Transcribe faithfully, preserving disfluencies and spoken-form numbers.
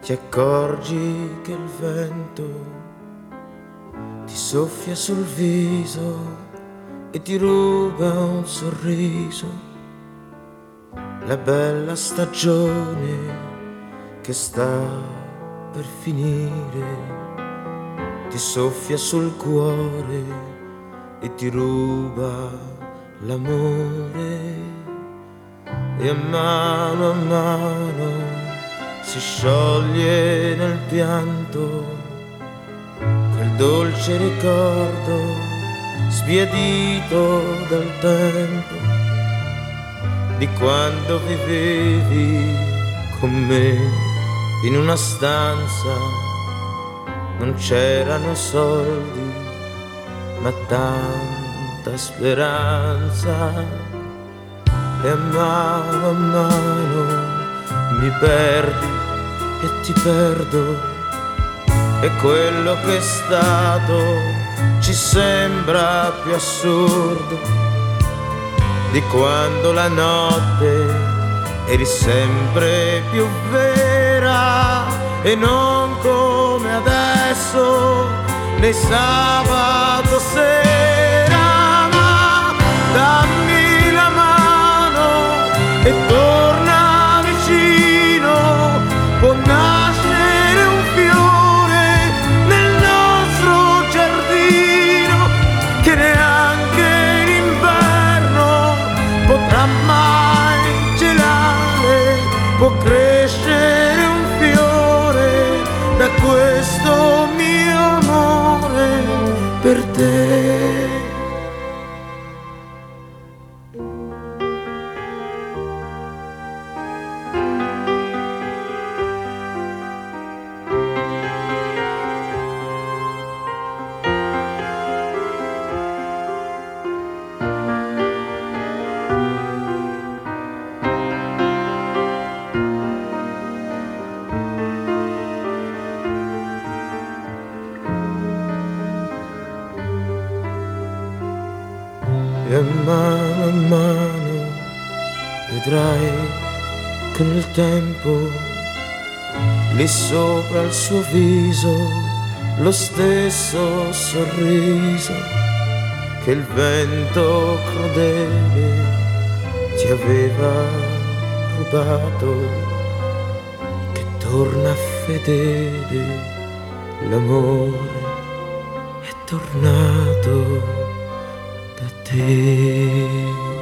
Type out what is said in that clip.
ti accorgi che il vento ti soffia sul viso e ti ruba un sorriso, la bella stagione che sta per finire, ti soffia sul cuore e ti ruba l'amore, e a mano a mano si scioglie nel pianto quel dolce ricordo sbiadito dal tempo di quando vivevi con me in una stanza. Non c'erano soldi ma tanta speranza, e a mano a mano mi perdi e ti perdo, e quello che è stato ci sembra più assurdo di quando la notte eri sempre più vera, e non come adesso nei sabato sera. Ma dammi la mano e torna vicino, può nascere un fiore nel nostro giardino che neanche l'inverno potrà mai gelare, può crescere un fiore da questo mio amore per te. E a mano a mano vedrai che nel tempo lì sopra il suo viso lo stesso sorriso che il vento crudele ti aveva rubato, che torna fedele, l'amore è tornato da te.